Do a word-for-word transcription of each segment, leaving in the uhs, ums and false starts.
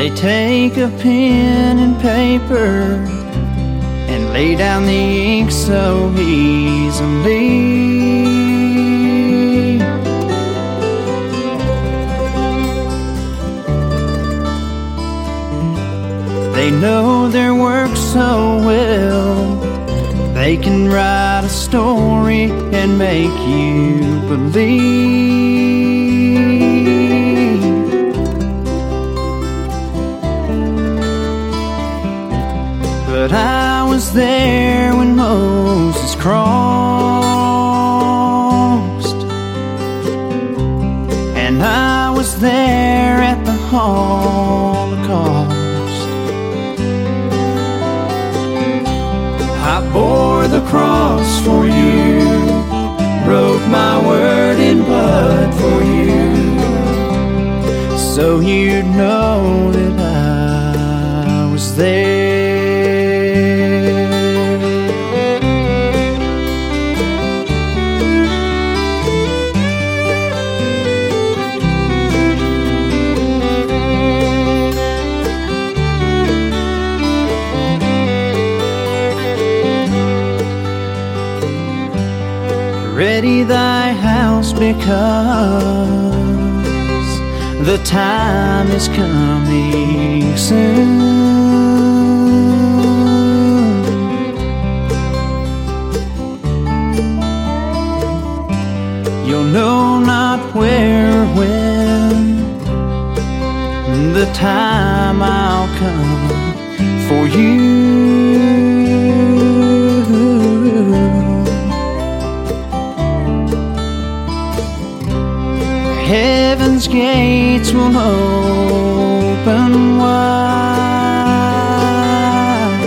They take a pen and paper and lay down the ink so easily. They know their work so well, they can write a story and make you believe. But I was there when Moses crossed, and I was there at the Holocaust. I bore the cross for you, wrote my word in blood for you, so you'd know that I was there. Ready thy house, because the time is coming soon. You'll know not where or when, the time I'll come for you. Heaven's gates will open wide,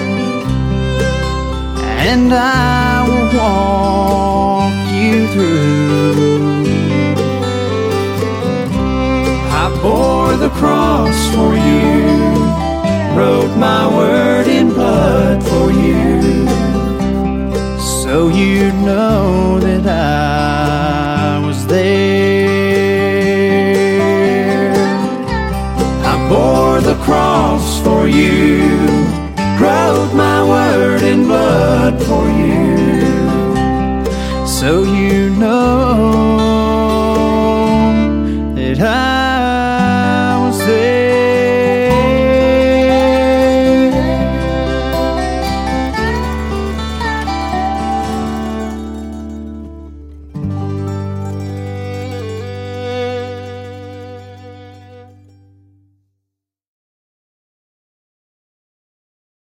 and I will walk you through. I bore the cross for you, wrote my word in blood for you, so you'd know that I was there. Bore the cross for you, wrote my word in blood for you, so you